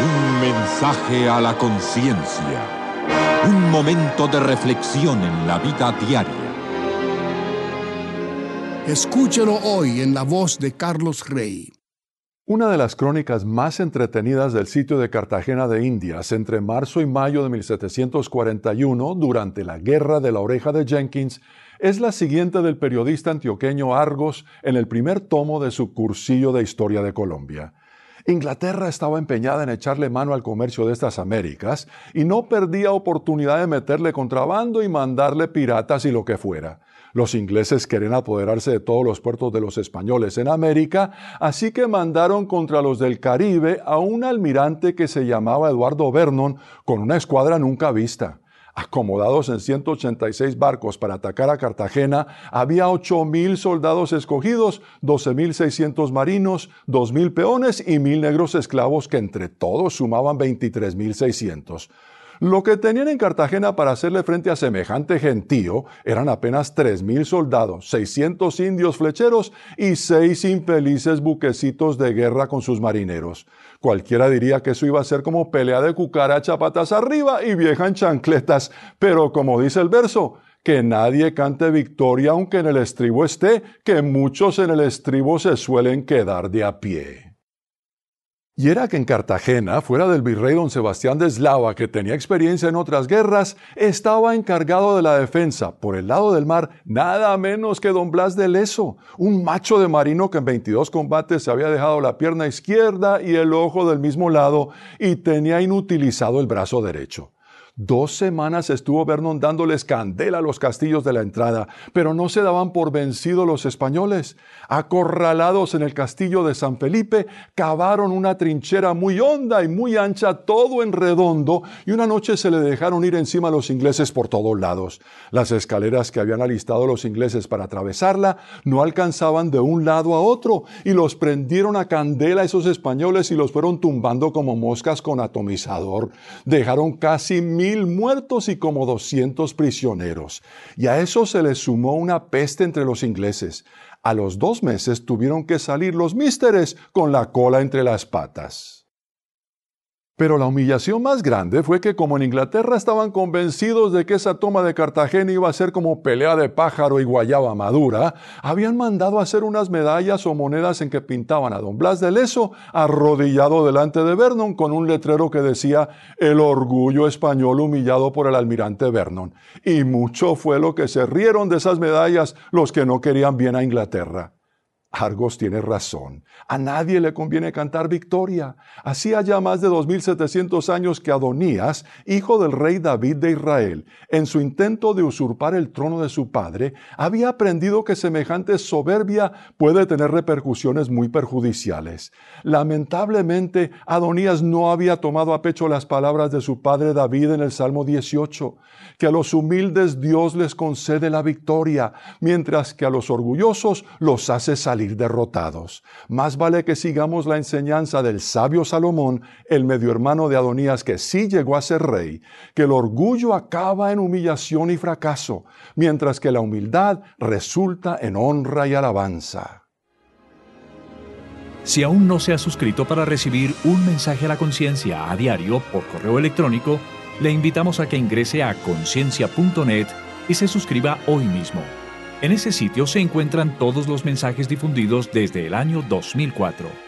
Un mensaje a la conciencia. Un momento de reflexión en la vida diaria. Escúchelo hoy en la voz de Carlos Rey. Una de las crónicas más entretenidas del sitio de Cartagena de Indias entre marzo y mayo de 1741, durante la Guerra de la Oreja de Jenkins, es la siguiente del periodista antioqueño Argos en el primer tomo de su cursillo de Historia de Colombia. Inglaterra estaba empeñada en echarle mano al comercio de estas Américas y no perdía oportunidad de meterle contrabando y mandarle piratas y lo que fuera. Los ingleses querían apoderarse de todos los puertos de los españoles en América, así que mandaron contra los del Caribe a un almirante que se llamaba Eduardo Vernon con una escuadra nunca vista. Acomodados en 186 barcos para atacar a Cartagena, había 8,000 soldados escogidos, 12,600 marinos, 2,000 peones y 1,000 negros esclavos que entre todos sumaban 23,600. Lo que tenían en Cartagena para hacerle frente a semejante gentío eran apenas 3,000 soldados, 600 indios flecheros y 6 infelices buquecitos de guerra con sus marineros. Cualquiera diría que eso iba a ser como pelea de cucaracha patas arriba y vieja en chancletas, pero como dice el verso, que nadie cante victoria aunque en el estribo esté, que muchos en el estribo se suelen quedar de a pie. Y era que en Cartagena, fuera del virrey don Sebastián de Eslava, que tenía experiencia en otras guerras, estaba encargado de la defensa, por el lado del mar, nada menos que don Blas de Leso, un macho de marino que en 22 combates se había dejado la pierna izquierda y el ojo del mismo lado y tenía inutilizado el brazo derecho. 2 semanas estuvo Vernon dándoles candela a los castillos de la entrada, pero no se daban por vencidos los españoles. Acorralados en el castillo de San Felipe, cavaron una trinchera muy honda y muy ancha, todo en redondo, y una noche se le dejaron ir encima a los ingleses por todos lados. Las escaleras que habían alistado los ingleses para atravesarla no alcanzaban de un lado a otro, y los prendieron a candela esos españoles y los fueron tumbando como moscas con atomizador. Dejaron casi 1,000 muertos y como 200 prisioneros. Y a eso se les sumó una peste entre los ingleses. A los 2 meses tuvieron que salir los místeres con la cola entre las patas. Pero la humillación más grande fue que como en Inglaterra estaban convencidos de que esa toma de Cartagena iba a ser como pelea de pájaro y guayaba madura, habían mandado a hacer unas medallas o monedas en que pintaban a don Blas de Leso arrodillado delante de Vernon con un letrero que decía "El orgullo español humillado por el almirante Vernon". Y mucho fue lo que se rieron de esas medallas los que no querían bien a Inglaterra. Argos tiene razón. A nadie le conviene cantar victoria. Hacía ya más de 2,700 años que Adonías, hijo del rey David de Israel, en su intento de usurpar el trono de su padre, había aprendido que semejante soberbia puede tener repercusiones muy perjudiciales. Lamentablemente, Adonías no había tomado a pecho las palabras de su padre David en el Salmo 18, que a los humildes Dios les concede la victoria, mientras que a los orgullosos los hace salir derrotados. Más vale que sigamos la enseñanza del sabio Salomón, el medio hermano de Adonías que sí llegó a ser rey, que el orgullo acaba en humillación y fracaso, mientras que la humildad resulta en honra y alabanza. Si aún no se ha suscrito para recibir un mensaje a la conciencia a diario por correo electrónico, le invitamos a que ingrese a conciencia.net y se suscriba hoy mismo. En ese sitio se encuentran todos los mensajes difundidos desde el año 2004.